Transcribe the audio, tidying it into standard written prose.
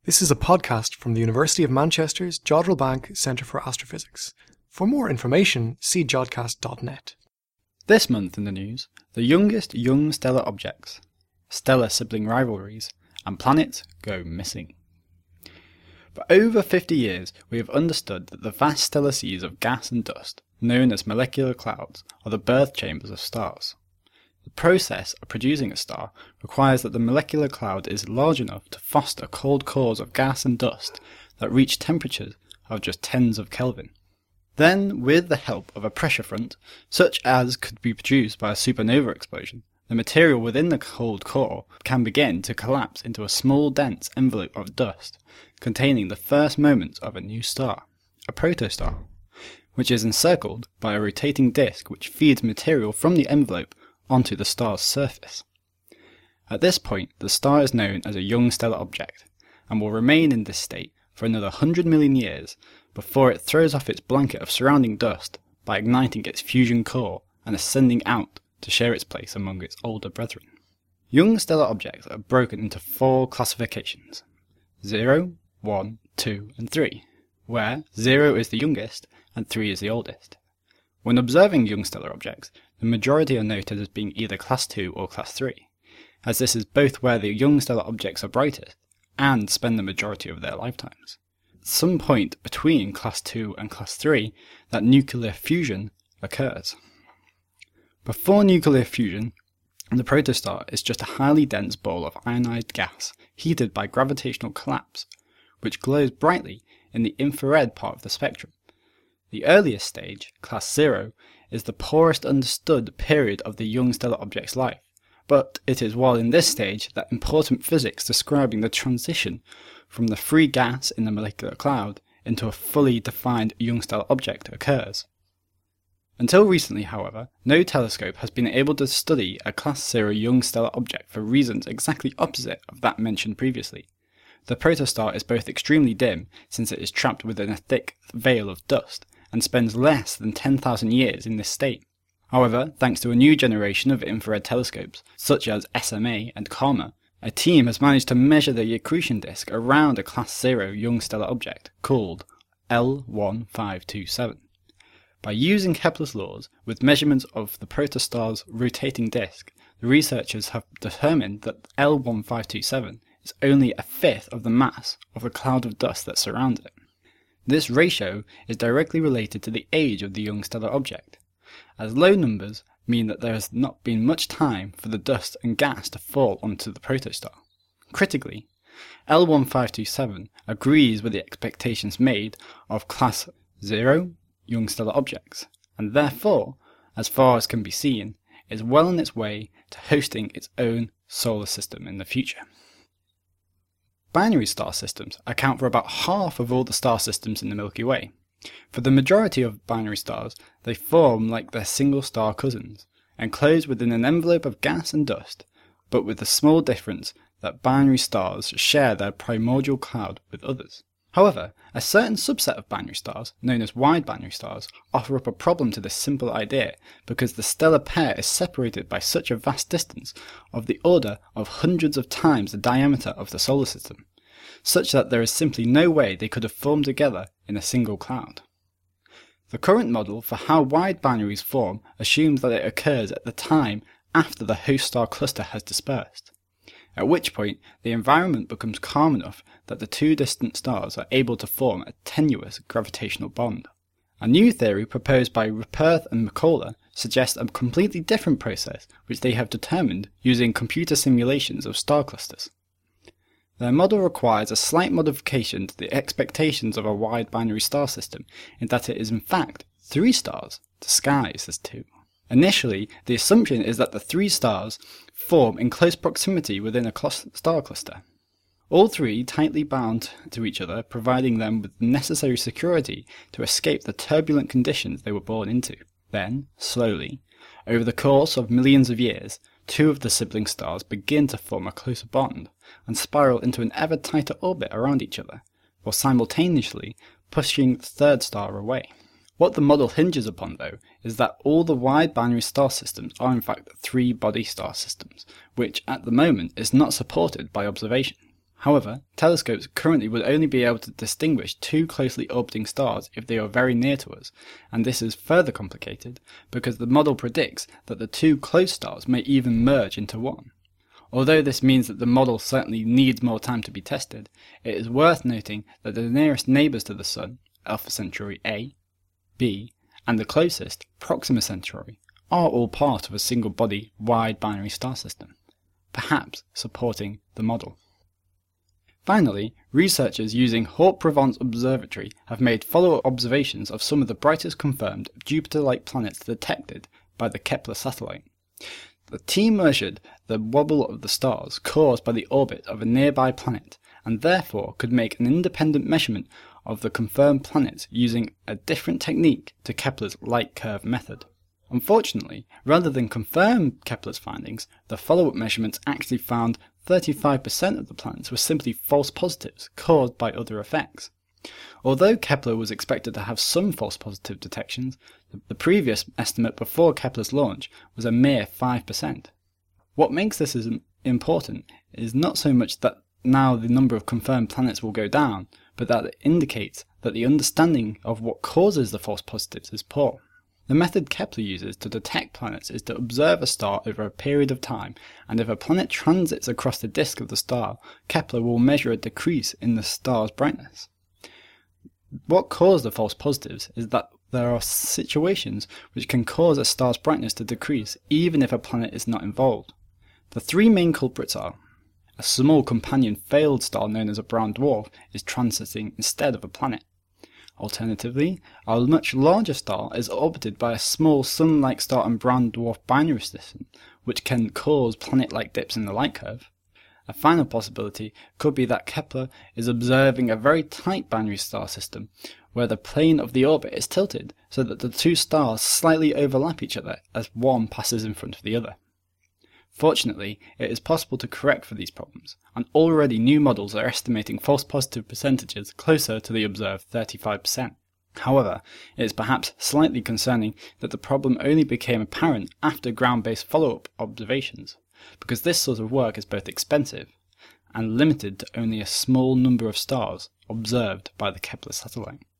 This is a podcast from the University of Manchester's Jodrell Bank Centre for Astrophysics. For more information, see jodcast.net. This month in the news, the youngest young stellar objects, stellar sibling rivalries, and planets go missing. For over 50 years, we have understood that the vast stellar seas of gas and dust, known as molecular clouds, are the birth chambers of stars. The process of producing a star requires that the molecular cloud is large enough to foster cold cores of gas and dust that reach temperatures of just tens of Kelvin. Then, with the help of a pressure front, such as could be produced by a supernova explosion, the material within the cold core can begin to collapse into a small dense envelope of dust containing the first moments of a new star, a protostar, which is encircled by a rotating disk which feeds material from the envelope onto the star's surface. At this point, the star is known as a young stellar object, and will remain in this state for another 100 million years before it throws off its blanket of surrounding dust by igniting its fusion core and ascending out to share its place among its older brethren. Young stellar objects are broken into 4 classifications: 0, 1, 2, and 3, where 0 is the youngest and 3 is the oldest. When observing young stellar objects, the majority are noted as being either class 2 or class 3, as this is both where the young stellar objects are brightest and spend the majority of their lifetimes. At some point between class 2 and class 3, that nuclear fusion occurs. Before nuclear fusion, the protostar is just a highly dense ball of ionized gas heated by gravitational collapse, which glows brightly in the infrared part of the spectrum. The earliest stage, class 0, is the poorest understood period of the young stellar object's life, but it is while in this stage that important physics describing the transition from the free gas in the molecular cloud into a fully defined young stellar object occurs. Until recently, however, no telescope has been able to study a class 0 young stellar object for reasons exactly opposite of that mentioned previously. The protostar is both extremely dim, since it is trapped within a thick veil of dust, and spends less than 10,000 years in this state. However, thanks to a new generation of infrared telescopes, such as SMA and CARMA, a team has managed to measure the accretion disk around a class 0 young stellar object, called L1527. By using Kepler's laws with measurements of the protostar's rotating disk, the researchers have determined that L1527 is only a fifth of the mass of the cloud of dust that surrounds it. This ratio is directly related to the age of the young stellar object, as low numbers mean that there has not been much time for the dust and gas to fall onto the protostar. Critically, L1527 agrees with the expectations made of class 0 young stellar objects, and therefore, as far as can be seen, is well on its way to hosting its own solar system in the future. Binary star systems account for about half of all the star systems in the Milky Way. For the majority of binary stars, they form like their single star cousins, enclosed within an envelope of gas and dust, but with the small difference that binary stars share their primordial cloud with others. However, a certain subset of binary stars, known as wide binary stars, offer up a problem to this simple idea because the stellar pair is separated by such a vast distance of the order of hundreds of times the diameter of the solar system, such that there is simply no way they could have formed together in a single cloud. The current model for how wide binaries form assumes that it occurs at the time after the host star cluster has dispersed, at which point the environment becomes calm enough that the two distant stars are able to form a tenuous gravitational bond. A new theory proposed by Ruperth and McCullough suggests a completely different process which they have determined using computer simulations of star clusters. Their model requires a slight modification to the expectations of a wide binary star system in that it is in fact 3 stars disguised as 2. Initially, the assumption is that the 3 stars form in close proximity within a star cluster, all 3 tightly bound to each other, providing them with the necessary security to escape the turbulent conditions they were born into. Then, slowly, over the course of millions of years, 2 of the sibling stars begin to form a closer bond and spiral into an ever tighter orbit around each other, while simultaneously pushing the 3rd star away. What the model hinges upon, though, is that all the wide binary star systems are in fact 3-body star systems, which at the moment is not supported by observation. However, telescopes currently would only be able to distinguish two closely orbiting stars if they are very near to us, and this is further complicated because the model predicts that the two close stars may even merge into one. Although this means that the model certainly needs more time to be tested, it is worth noting that the nearest neighbours to the Sun, Alpha Centauri A, B, and the closest, Proxima Centauri, are all part of a single-body, wide binary star system, perhaps supporting the model. Finally, researchers using Hort-Provence Observatory have made follow-up observations of some of the brightest confirmed Jupiter-like planets detected by the Kepler satellite. The team measured the wobble of the stars caused by the orbit of a nearby planet, and therefore could make an independent measurement of the confirmed planets using a different technique to Kepler's light curve method. Unfortunately, rather than confirm Kepler's findings, the follow-up measurements actually found 35% of the planets were simply false positives caused by other effects. Although Kepler was expected to have some false positive detections, the previous estimate before Kepler's launch was a mere 5%. What makes this important is not so much that now the number of confirmed planets will go down, but that it indicates that the understanding of what causes the false positives is poor. The method Kepler uses to detect planets is to observe a star over a period of time, and if a planet transits across the disk of the star, Kepler will measure a decrease in the star's brightness. What caused the false positives is that there are situations which can cause a star's brightness to decrease even if a planet is not involved. The three main culprits are: a small companion failed star known as a brown dwarf is transiting instead of a planet. Alternatively, a much larger star is orbited by a small Sun-like star and brown dwarf binary system, which can cause planet-like dips in the light curve. A final possibility could be that Kepler is observing a very tight binary star system, where the plane of the orbit is tilted so that the two stars slightly overlap each other as one passes in front of the other. Fortunately, it is possible to correct for these problems, and already new models are estimating false positive percentages closer to the observed 35%. However, it is perhaps slightly concerning that the problem only became apparent after ground-based follow-up observations, because this sort of work is both expensive and limited to only a small number of stars observed by the Kepler satellite.